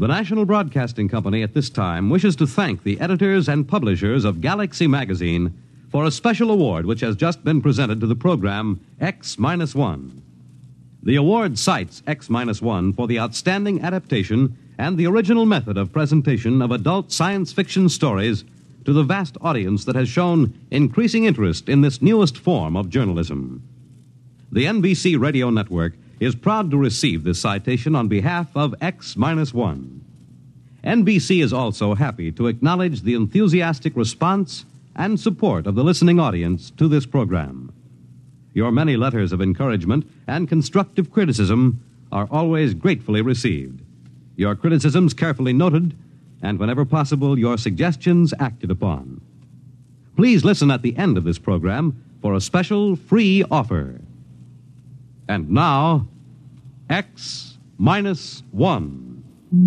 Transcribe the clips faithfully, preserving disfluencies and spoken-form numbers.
The National Broadcasting Company at this time wishes to thank the editors and publishers of Galaxy Magazine for a special award which has just been presented to the program X one. The award cites X one for the outstanding adaptation and the original method of presentation of adult science fiction stories to the vast audience that has shown increasing interest in this newest form of journalism. The N B C Radio Network is proud to receive this citation on behalf of X one. N B C is also happy to acknowledge the enthusiastic response and support of the listening audience to this program. Your many letters of encouragement and constructive criticism are always gratefully received. Your criticisms carefully noted, and whenever possible, your suggestions acted upon. Please listen at the end of this program for a special free offer. And now, X minus one.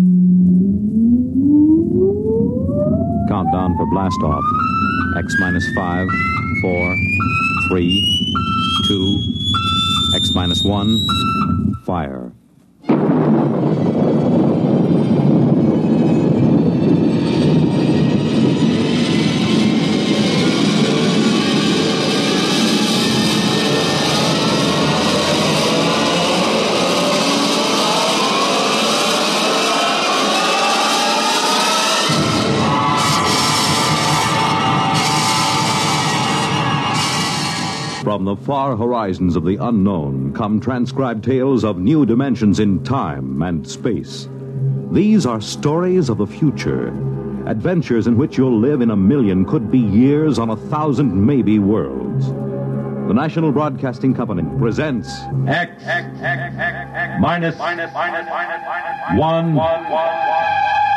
Countdown for blast off. X minus five, four, three, two, X minus one, fire. From the far horizons of the unknown come transcribed tales of new dimensions in time and space. These are stories of the future, adventures in which you'll live in a million, could be years, on a thousand maybe worlds. The National Broadcasting Company presents X, X, X, X, X minus, minus, minus, minus, minus, one, one, one, one.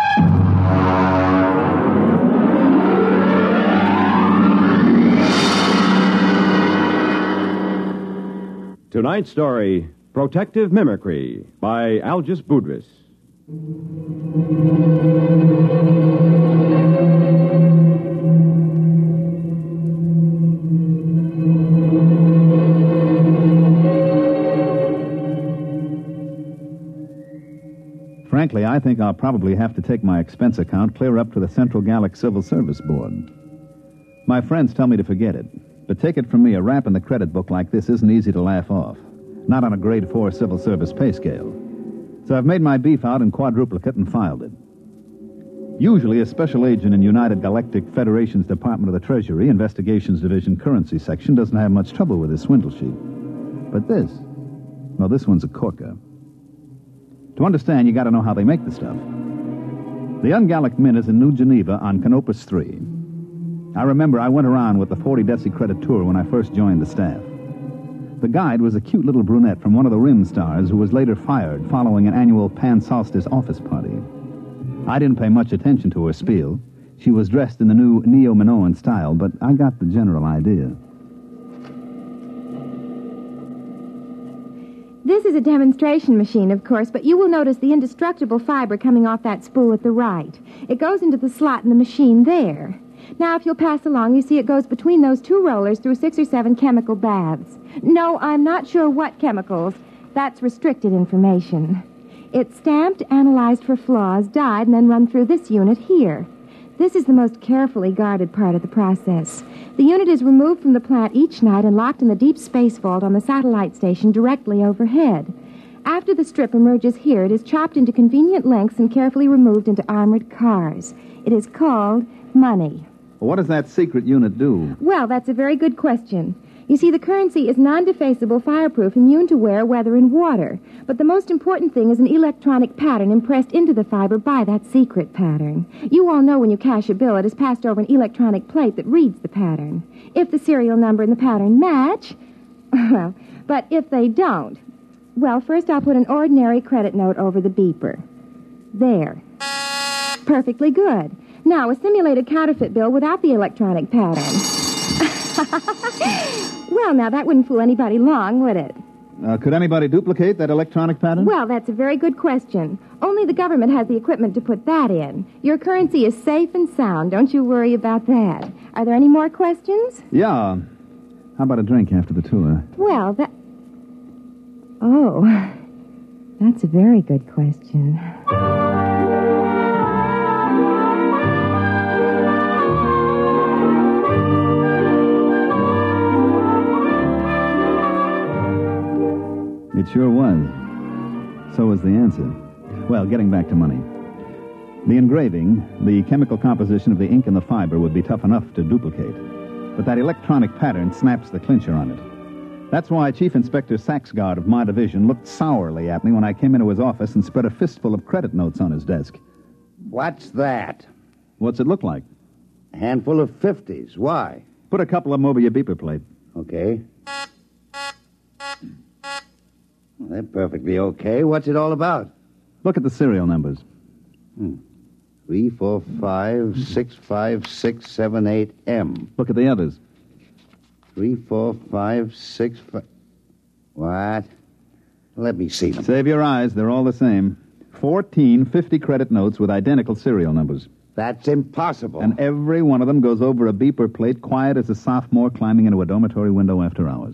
Tonight's story, Protective Mimicry, by Algis Budrys. Frankly, I think I'll probably have to take my expense account clear up to the Central Gallic Civil Service Board. My friends tell me to forget it. But take it from me, a rap in the credit book like this isn't easy to laugh off. Not on a grade four civil service pay scale. So I've made my beef out in quadruplicate and filed it. Usually, a special agent in United Galactic Federation's Department of the Treasury, Investigations Division, Currency Section, doesn't have much trouble with his swindle sheet. But this, well, this one's a corker. To understand, you got to know how they make the stuff. The Young Gallic Mint is in New Geneva on Canopus three. I remember I went around with the forty Deci credit tour when I first joined the staff. The guide was a cute little brunette from one of the Rim stars who was later fired following an annual Pan Solstice office party. I didn't pay much attention to her spiel. She was dressed in the new Neo-Minoan style, but I got the general idea. This is a demonstration machine, of course, but you will notice the indestructible fiber coming off that spool at the right. It goes into the slot in the machine there. Now, if you'll pass along, you see it goes between those two rollers through six or seven chemical baths. No, I'm not sure what chemicals. That's restricted information. It's stamped, analyzed for flaws, dyed, and then run through this unit here. This is the most carefully guarded part of the process. The unit is removed from the plant each night and locked in the deep space vault on the satellite station directly overhead. After the strip emerges here, it is chopped into convenient lengths and carefully removed into armored cars. It is called money. What does that secret unit do? Well, that's a very good question. You see, the currency is non-defacable, fireproof, immune to wear, weather, and water. But the most important thing is an electronic pattern impressed into the fiber by that secret pattern. You all know when you cash a bill, it is passed over an electronic plate that reads the pattern. If the serial number and the pattern match, well, but if they don't, well, first I'll put an ordinary credit note over the beeper. There. Perfectly good. Now, a simulated counterfeit bill without the electronic pattern. Well, now, that wouldn't fool anybody long, would it? Uh, could anybody duplicate that electronic pattern? Well, that's a very good question. Only the government has the equipment to put that in. Your currency is safe and sound. Don't you worry about that. Are there any more questions? Yeah. How about a drink after the tour? Well, that... Oh, that's a very good question. so is the answer. Well, getting back to money. The engraving, the chemical composition of the ink and the fiber would be tough enough to duplicate. But that electronic pattern snaps the clincher on it. That's why Chief Inspector Saxgard of my division looked sourly at me when I came into his office and spread a fistful of credit notes on his desk. What's that? What's it look like? A handful of fifties. Why? Put a couple of them over your beeper plate. Okay. Well, they're perfectly okay. What's it all about? Look at the serial numbers. Hmm. Three, four, five, six, five, six, seven, eight, M. Look at the others. Three, four, five, six, five... What? Let me see them. Save your eyes. They're all the same. Fourteen fifty-credit notes with identical serial numbers. That's impossible. And every one of them goes over a beeper plate quiet as a sophomore climbing into a dormitory window after hours.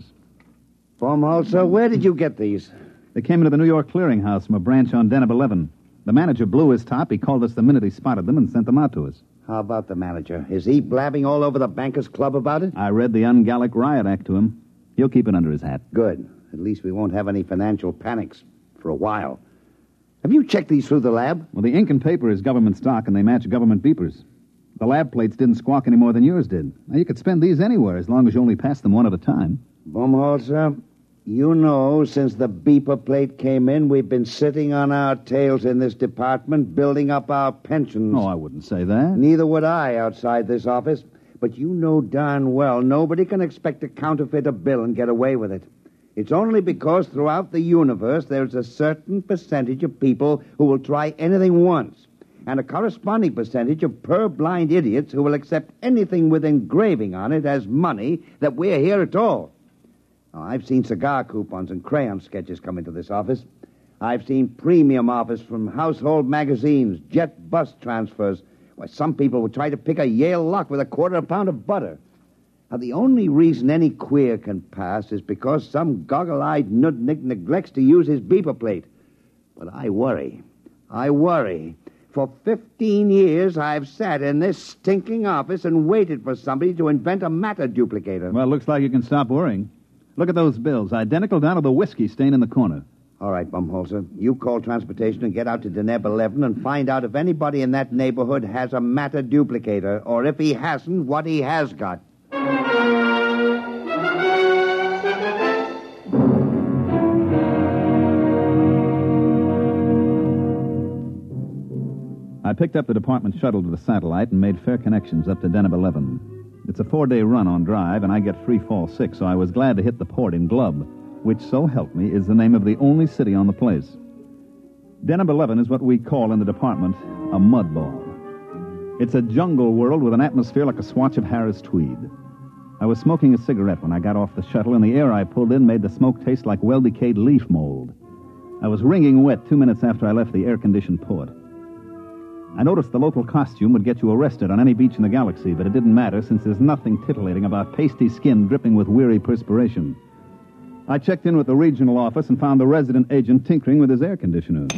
Baumholzer, where did you get these? They came into the New York Clearinghouse from a branch on Deneb eleven. The manager blew his top. He called us the minute he spotted them and sent them out to us. How about the manager? Is he blabbing all over the Bankers Club about it? I read the Un-Gallic Riot Act to him. He'll keep it under his hat. Good. At least we won't have any financial panics for a while. Have you checked these through the lab? Well, the ink and paper is government stock, and they match government beepers. The lab plates didn't squawk any more than yours did. Now, you could spend these anywhere as long as you only pass them one at a time. Baumholzer, you know, since the beeper plate came in, we've been sitting on our tails in this department, building up our pensions. Oh, I wouldn't say that. Neither would I outside this office. But you know darn well nobody can expect to counterfeit a bill and get away with it. It's only because throughout the universe there's a certain percentage of people who will try anything once, and a corresponding percentage of purblind idiots who will accept anything with engraving on it as money that we're here at all. Now, I've seen cigar coupons and crayon sketches come into this office. I've seen premium offers from household magazines, jet bus transfers, where some people would try to pick a Yale lock with a quarter of a pound of butter. Now, the only reason any queer can pass is because some goggle-eyed nudnik neglects to use his beeper plate. But I worry. I worry. For fifteen years, I've sat in this stinking office and waited for somebody to invent a matter duplicator. Well, looks like you can stop worrying. Look at those bills, identical down to the whiskey stain in the corner. All right, Baumholzer, you call transportation and get out to Deneb eleven and find out if anybody in that neighborhood has a matter duplicator, or if he hasn't, what he has got. I picked up the department shuttle to the satellite and made fair connections up to Deneb eleven. It's a four-day run on drive, and I get free fall sick, so I was glad to hit the port in Glub, which, so help me, is the name of the only city on the place. Deneb eleven is what we call in the department a mud ball. It's a jungle world with an atmosphere like a swatch of Harris tweed. I was smoking a cigarette when I got off the shuttle, and the air I pulled in made the smoke taste like well-decayed leaf mold. I was wringing wet two minutes after I left the air-conditioned port. I noticed the local costume would get you arrested on any beach in the galaxy, but it didn't matter since there's nothing titillating about pasty skin dripping with weary perspiration. I checked in with the regional office and found the resident agent tinkering with his air conditioner.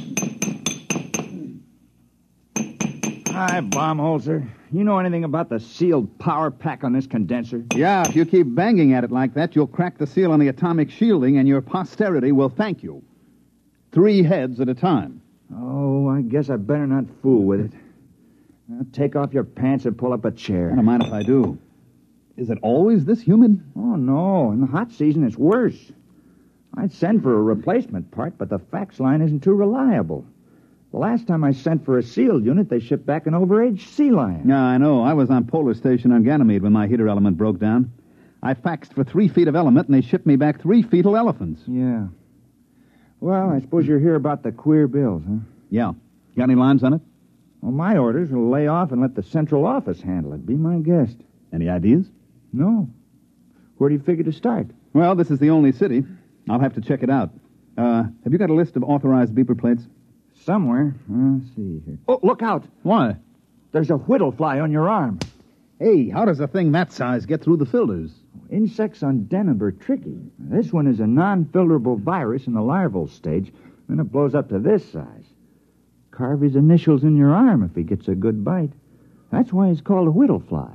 Hi, Baumholzer. You know anything about the sealed power pack on this condenser? Yeah, if you keep banging at it like that, you'll crack the seal on the atomic shielding, and your posterity will thank you. Three heads at a time. Oh, I guess I better not fool with it. Now, take off your pants and pull up a chair. I don't mind if I do. Is it always this humid? Oh, no. In the hot season, it's worse. I'd send for a replacement part, but the fax line isn't too reliable. The last time I sent for a sealed unit, they shipped back an overaged sea lion. Yeah, I know. I was on Polar Station on Ganymede when my heater element broke down. I faxed for three feet of element, and they shipped me back three fetal elephants. Yeah. Well, I suppose you're here about the queer bills, huh? Yeah. Got any lines on it? Well, my orders will lay off and let the central office handle it. Be my guest. Any ideas? No. Where do you figure to start? Well, this is the only city. I'll have to check it out. Uh, have you got a list of authorized beeper plates? Somewhere. Uh, let's see here. Oh, look out! Why? There's a whittle fly on your arm. Hey, how does a thing that size get through the filters? Insects on Deneb are tricky. This one is a non-filterable virus in the larval stage, then it blows up to this size. Carve his initials in your arm if he gets a good bite. That's why he's called a whittle fly.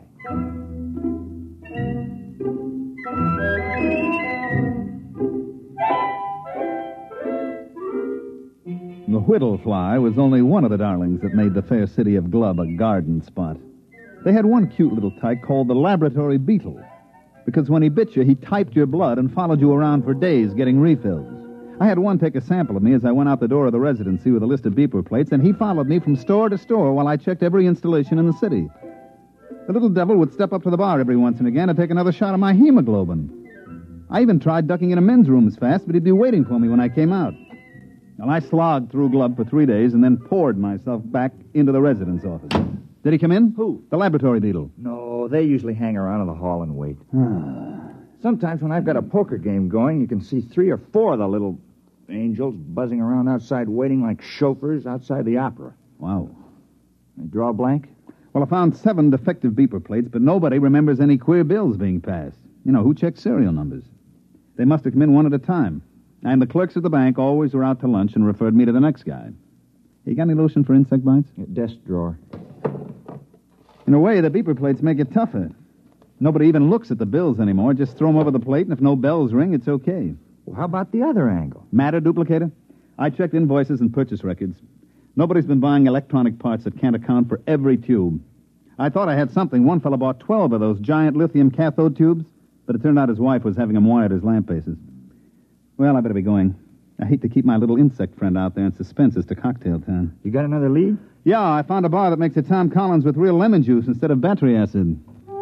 The whittlefly was only one of the darlings that made the fair city of Glub a garden spot. They had one cute little tyke called the laboratory beetle, because when he bit you, he typed your blood and followed you around for days getting refills. I had one take a sample of me as I went out the door of the residency with a list of beeper plates, and he followed me from store to store while I checked every installation in the city. The little devil would step up to the bar every once and again to take another shot of my hemoglobin. I even tried ducking into men's rooms fast, but he'd be waiting for me when I came out. Well, I slogged through Glub for three days and then poured myself back into the residence office. Did he come in? Who? The laboratory beetle. No, they usually hang around in the hall and wait. Sometimes when I've got a poker game going, you can see three or four of the little angels buzzing around outside waiting like chauffeurs outside the opera. Wow. You draw a blank? Well, I found seven defective beeper plates, but nobody remembers any queer bills being passed. You know, who checks serial numbers? They must have come in one at a time. And the clerks at the bank always were out to lunch and referred me to the next guy. You got any lotion for insect bites? Yeah, desk drawer. In a way, the beeper plates make it tougher. Nobody even looks at the bills anymore. Just throw them over the plate, and if no bells ring, it's okay. Well, how about the other angle? Matter duplicator? I checked invoices and purchase records. Nobody's been buying electronic parts that can't account for every tube. I thought I had something. One fellow bought twelve of those giant lithium cathode tubes, but it turned out his wife was having them wired as lamp bases. Well, I better be going. I hate to keep my little insect friend out there in suspense as to cocktail time. You got another lead? Yeah, I found a bar that makes a Tom Collins with real lemon juice instead of battery acid.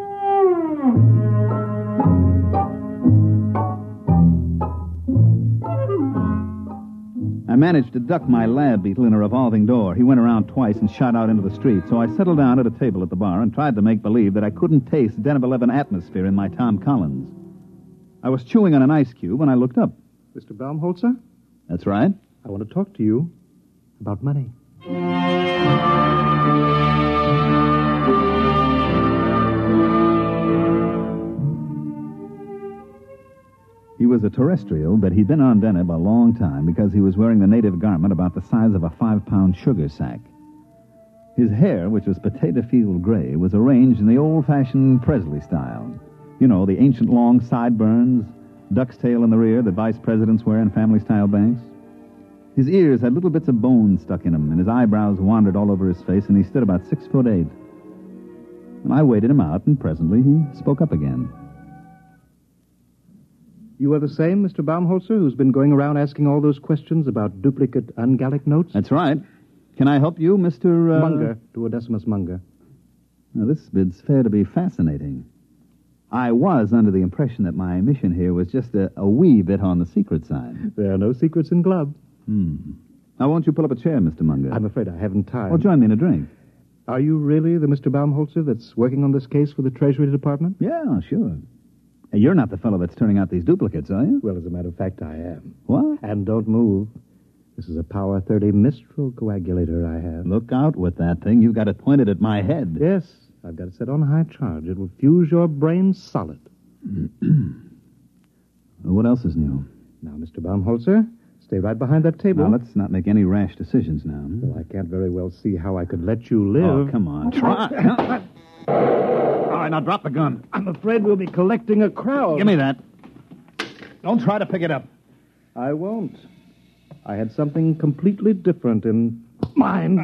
I managed to duck my lab beetle in a revolving door. He went around twice and shot out into the street, so I settled down at a table at the bar and tried to make believe that I couldn't taste Den of Eleven atmosphere in my Tom Collins. I was chewing on an ice cube when I looked up. Mister Baumholzer? That's right. I want to talk to you about money. He was a terrestrial, but he'd been on Deneb a long time because he was wearing the native garment about the size of a five-pound sugar sack. His hair, which was potato field gray, was arranged in the old-fashioned Presley style. You know, the ancient long sideburns, duck's tail in the rear that vice presidents wear in family-style banks. His ears had little bits of bone stuck in them, and his eyebrows wandered all over his face, and he stood about six foot eight. And I waited him out, and presently he spoke up again. You are the same Mister Baumholzer who's been going around asking all those questions about duplicate ungallic notes? That's right. Can I help you, Mister Uh... Munger, Duodecimus Munger. Now, this bid's fair to be fascinating. I was under the impression that my mission here was just a, a wee bit on the secret side. There are no secrets in Glub. Hmm. Now, won't you pull up a chair, Mister Munger? I'm afraid I haven't time. Well, join me in a drink. Are you really the Mister Baumholzer that's working on this case for the Treasury Department? Yeah, sure. Hey, you're not the fellow that's turning out these duplicates, are you? Well, as a matter of fact, I am. What? And don't move. This is a Power thirty Mistral coagulator I have. Look out with that thing. You've got it pointed at my head. Yes, I've got it set on high charge. It will fuse your brain solid. Well, what else is new? Now, Mister Baumholzer, stay right behind that table. Now, let's not make any rash decisions now. Well, I can't very well see how I could let you live. Oh, come on. Try. All right, now drop the gun. I'm afraid we'll be collecting a crowd. Give me that. Don't try to pick it up. I won't. I had something completely different in mind.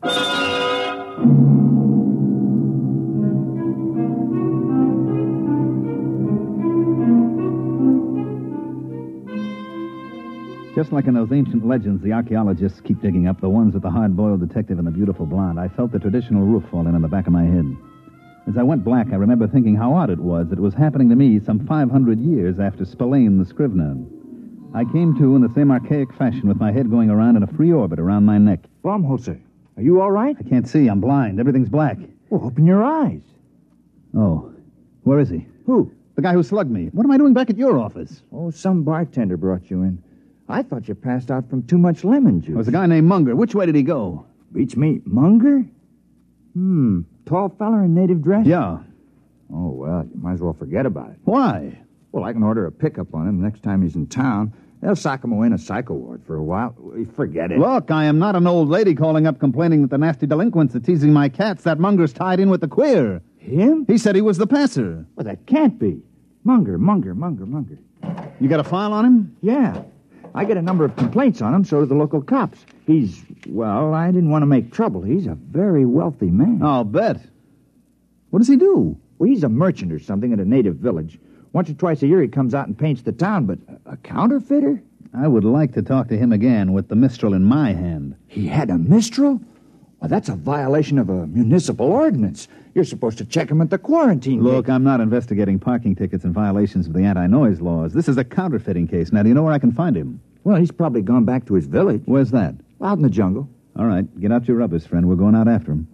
Just like in those ancient legends the archaeologists keep digging up, the ones with the hard-boiled detective and the beautiful blonde, I felt the traditional roof fall in on the back of my head. As I went black, I remember thinking how odd it was that it was happening to me some five hundred years after Spillane the Scrivener. I came to in the same archaic fashion with my head going around in a free orbit around my neck. Baumholzer, are you all right? I can't see. I'm blind. Everything's black. Well, open your eyes. Oh. Where is he? Who? The guy who slugged me. What am I doing back at your office? Oh, some bartender brought you in. I thought you passed out from too much lemon juice. It was a guy named Munger. Which way did he go? Beach meat Munger? Hmm. Tall feller in native dress? Yeah. Oh, well, you might as well forget about it. Why? Well, I can order a pickup on him next time he's in town. They'll sock him away in a psycho ward for a while. Forget it. Look, I am not an old lady calling up complaining that the nasty delinquents are teasing my cats. That Munger's tied in with the queer. Him? He said he was the passer. Well, that can't be. Munger, Munger, Munger, Munger. You got a file on him? Yeah. I get a number of complaints on him, so do the local cops. He's, well, I didn't want to make trouble. He's a very wealthy man. I'll bet. What does he do? Well, he's a merchant or something at a native village. Once or twice a year he comes out and paints the town, but a counterfeiter? I would like to talk to him again with the Mistral in my hand. He had a Mistral? Well, that's a violation of a municipal ordinance. You're supposed to check him at the quarantine Look, gate. I'm not investigating parking tickets and violations of the anti-noise laws. This is a counterfeiting case. Now, do you know where I can find him? Well, he's probably gone back to his village. Where's that? Out in the jungle. All right, get out your rubbers, friend. We're going out after him.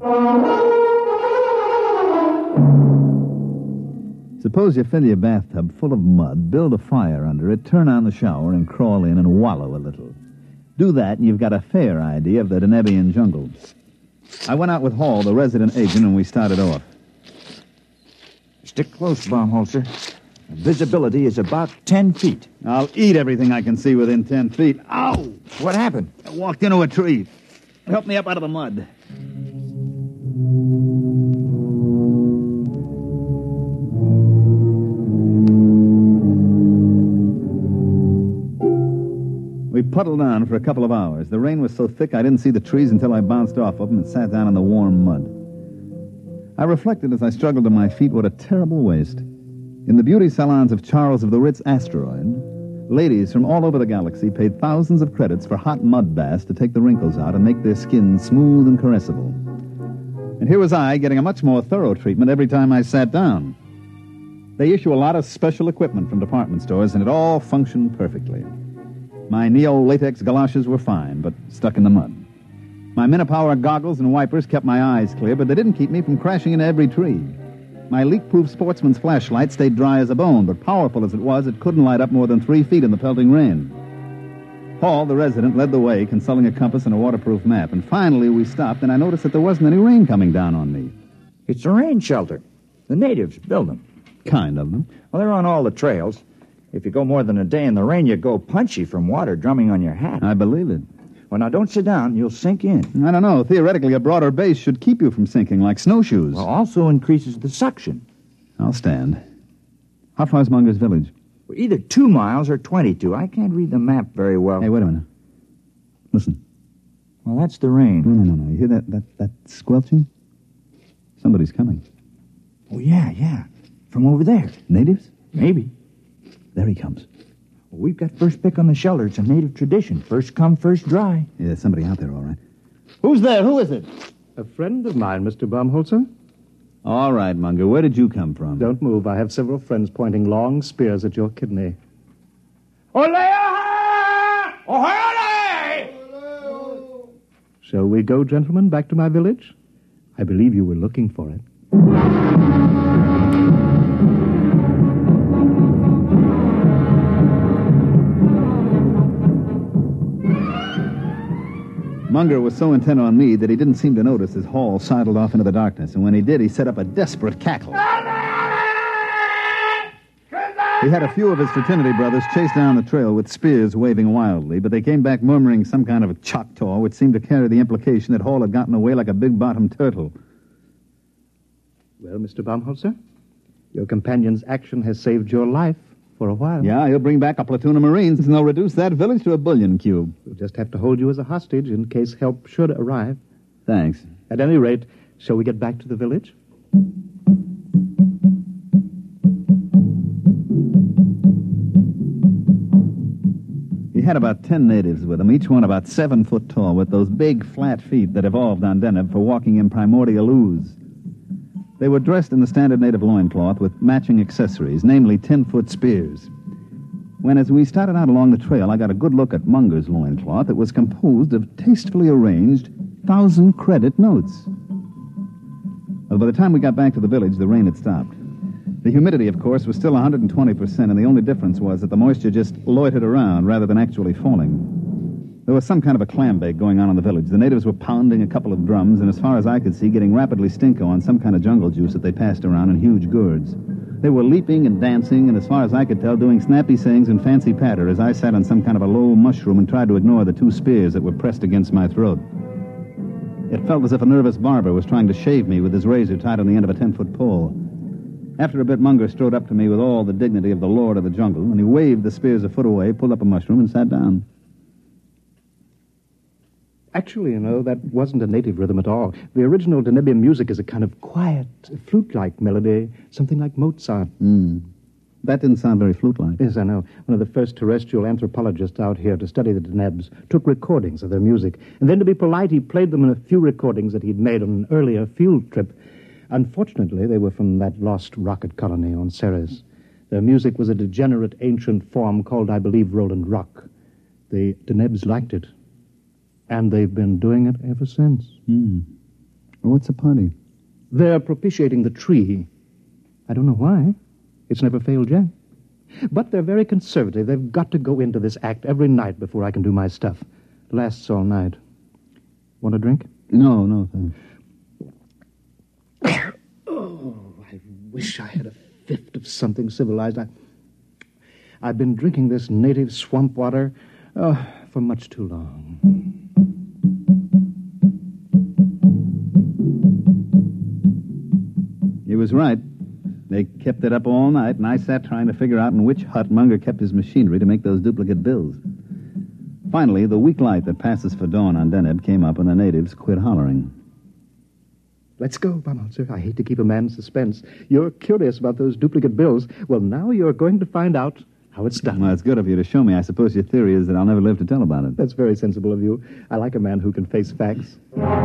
Suppose you fill your bathtub full of mud, build a fire under it, turn on the shower, and crawl in and wallow a little. Do that, and you've got a fair idea of the Denebian jungle. I went out with Hall, the resident agent, and we started off. Stick close, Baumholzer. Visibility is about ten feet. I'll eat everything I can see within ten feet. Ow! What happened? I walked into a tree. Help me up out of the mud. We puddled on for a couple of hours. The rain was so thick I didn't see the trees until I bounced off of them and sat down in the warm mud. I reflected as I struggled to my feet what a terrible waste. In the beauty salons of Charles of the Ritz Asteroid, ladies from all over the galaxy paid thousands of credits for hot mud baths to take the wrinkles out and make their skin smooth and caressable. And here was I getting a much more thorough treatment every time I sat down. They issue a lot of special equipment from department stores, and it all functioned perfectly. My neo-latex galoshes were fine, but stuck in the mud. My Minipower goggles and wipers kept my eyes clear, but they didn't keep me from crashing into every tree. My leak-proof sportsman's flashlight stayed dry as a bone, but powerful as it was, it couldn't light up more than three feet in the pelting rain. Paul, the resident, led the way, consulting a compass and a waterproof map, and finally we stopped, and I noticed that there wasn't any rain coming down on me. It's a rain shelter. The natives build them. Kind of them. Well, they're on all the trails. If you go more than a day in the rain, you go punchy from water drumming on your hat. I believe it. Well, now, don't sit down. You'll sink in. I don't know. Theoretically, a broader base should keep you from sinking, like snowshoes. Well, also increases the suction. I'll stand. How far's Munger's village? Well, either two miles or twenty-two. I can't read the map very well. Hey, wait a minute. Listen. Well, that's the rain. No, no, no, no. You hear that, that, that squelching? Somebody's coming. Oh, yeah, yeah. From over there. Natives? Maybe. There he comes. Well, we've got first pick on the shelter. It's a native tradition. First come, first dry. Yeah, there's somebody out there, all right. Who's there? Who is it? A friend of mine, Mister Baumholzer. All right, Munger. Where did you come from? Don't move. I have several friends pointing long spears at your kidney. Ole! Ole! Shall we go, gentlemen, back to my village? I believe you were looking for it. Munger was so intent on me that he didn't seem to notice as Hall sidled off into the darkness, and when he did, he set up a desperate cackle. He had a few of his fraternity brothers chase down the trail with spears waving wildly, but they came back murmuring some kind of a Choctaw, which seemed to carry the implication that Hall had gotten away like a big-bottomed turtle. Well, Mister Baumholzer, your companion's action has saved your life for a while. Yeah, he'll bring back a platoon of Marines, and they'll reduce that village to a bullion cube. We'll just have to hold you as a hostage in case help should arrive. Thanks. At any rate, shall we get back to the village? He had about ten natives with him, each one about seven foot tall, with those big, flat feet that evolved on Deneb for walking in primordial ooze. They were dressed in the standard native loincloth with matching accessories, namely ten-foot spears. When, as we started out along the trail, I got a good look at Munger's loincloth, it was composed of tastefully arranged thousand-credit notes. Well, by the time we got back to the village, the rain had stopped. The humidity, of course, was still one hundred twenty percent, and the only difference was that the moisture just loitered around rather than actually falling. There was some kind of a clam bake going on in the village. The natives were pounding a couple of drums, and as far as I could see, getting rapidly stinko on some kind of jungle juice that they passed around in huge gourds. They were leaping and dancing, and as far as I could tell, doing snappy sayings and fancy patter as I sat on some kind of a low mushroom and tried to ignore the two spears that were pressed against my throat. It felt as if a nervous barber was trying to shave me with his razor tied on the end of a ten-foot pole. After a bit, Munger strode up to me with all the dignity of the lord of the jungle, and he waved the spears a foot away, pulled up a mushroom, and sat down. Actually, you know, that wasn't a native rhythm at all. The original Danubian music is a kind of quiet, flute-like melody, something like Mozart. Mm. That didn't sound very flute-like. Yes, I know. One of the first terrestrial anthropologists out here to study the Denebs took recordings of their music. And then, to be polite, he played them in a few recordings that he'd made on an earlier field trip. Unfortunately, they were from that lost rocket colony on Ceres. Their music was a degenerate ancient form called, I believe, Roland Rock. The Denebs liked it. And they've been doing it ever since. Hmm. Well, what's the party? They're propitiating the tree. I don't know why. It's never failed yet. But they're very conservative. They've got to go into this act every night before I can do my stuff. Lasts all night. Want a drink? No, no, thanks. Oh, I wish I had a fifth of something civilized. I, I've been drinking this native swamp water oh, for much too long. He was right. They kept it up all night, and I sat trying to figure out in which hut Munger kept his machinery to make those duplicate bills. Finally, the weak light that passes for dawn on Deneb came up, and the natives quit hollering. Let's go, Baumholzer. I hate to keep a man in suspense. You're curious about those duplicate bills. Well, now you're going to find out how it's done. Well, it's good of you to show me. I suppose your theory is that I'll never live to tell about it. That's very sensible of you. I like a man who can face facts.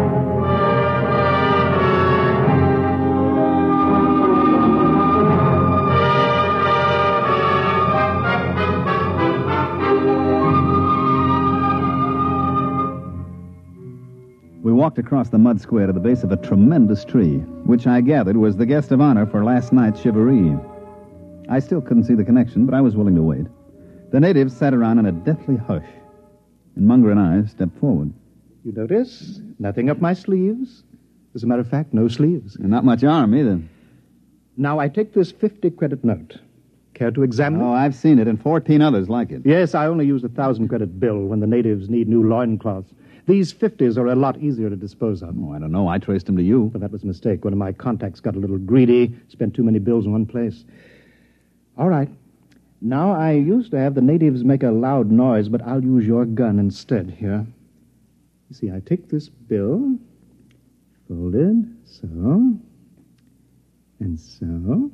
We walked across the mud square to the base of a tremendous tree, which I gathered was the guest of honor for last night's shivaree. I still couldn't see the connection, but I was willing to wait. The natives sat around in a deathly hush, and Munger and I stepped forward. You notice? Nothing up my sleeves. As a matter of fact, no sleeves. And not much arm, either. Now, I take this fifty-credit note. Care to examine it? Oh, I've seen it, and fourteen others like it. Yes, I only use a thousand-credit bill when the natives need new loincloths. These fifties are a lot easier to dispose of. Oh, I don't know. I traced them to you. But that was a mistake. One of my contacts got a little greedy, spent too many bills in one place. All right. Now, I used to have the natives make a loud noise, but I'll use your gun instead here. You see, I take this bill, fold it, so, and so,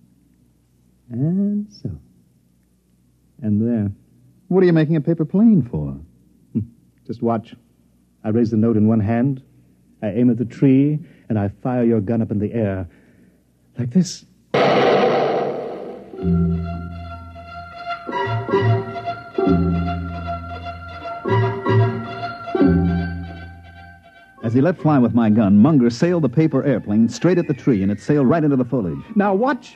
and so, and there. What are you making a paper plane for? Just watch. I raise the note in one hand, I aim at the tree, and I fire your gun up in the air. Like this. As he let fly with my gun, Munger sailed the paper airplane straight at the tree, and it sailed right into the foliage. Now watch.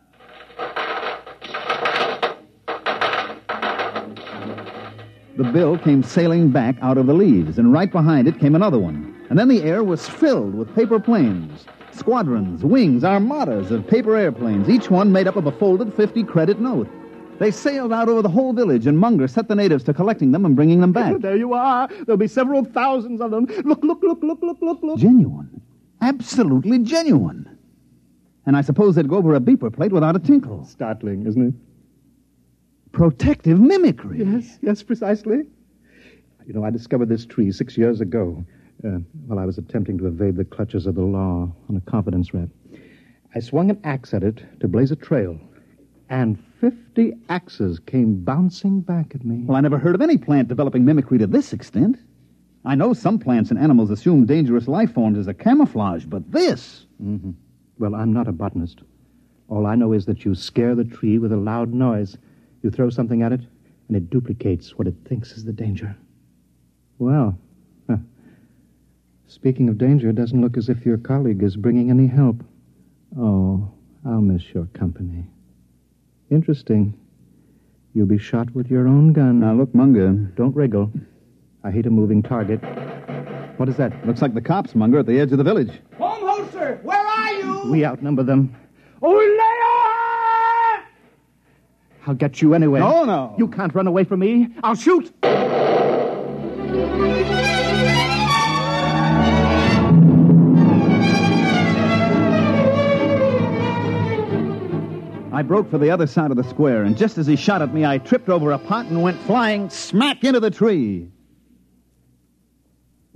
The bill came sailing back out of the leaves, and right behind it came another one. And then the air was filled with paper planes. Squadrons, wings, armadas of paper airplanes, each one made up of a folded fifty-credit note. They sailed out over the whole village, and Munger set the natives to collecting them and bringing them back. There you are. There'll be several thousands of them. Look, look, look, look, look, look, look. Genuine. Absolutely genuine. And I suppose they'd go over a beeper plate without a tinkle. Startling, isn't it? Protective mimicry. Yes, yes, precisely. You know, I discovered this tree six years ago uh, while I was attempting to evade the clutches of the law on a confidence rap. I swung an axe at it to blaze a trail, and fifty axes came bouncing back at me. Well, I never heard of any plant developing mimicry to this extent. I know some plants and animals assume dangerous life forms as a camouflage, but this... Mm-hmm. Well, I'm not a botanist. All I know is that you scare the tree with a loud noise. You throw something at it, and it duplicates what it thinks is the danger. Well, huh. Speaking of danger, it doesn't look as if your colleague is bringing any help. Oh, I'll miss your company. Interesting. You'll be shot with your own gun. Now, look, Munger. Don't wriggle. I hate a moving target. What is that? Looks like the cops, Munger, at the edge of the village. Baumholzer, where are you? We outnumber them. Oleo! I'll get you anyway. No, no. You can't run away from me. I'll shoot. I broke for the other side of the square, and just as he shot at me, I tripped over a pot and went flying smack into the tree.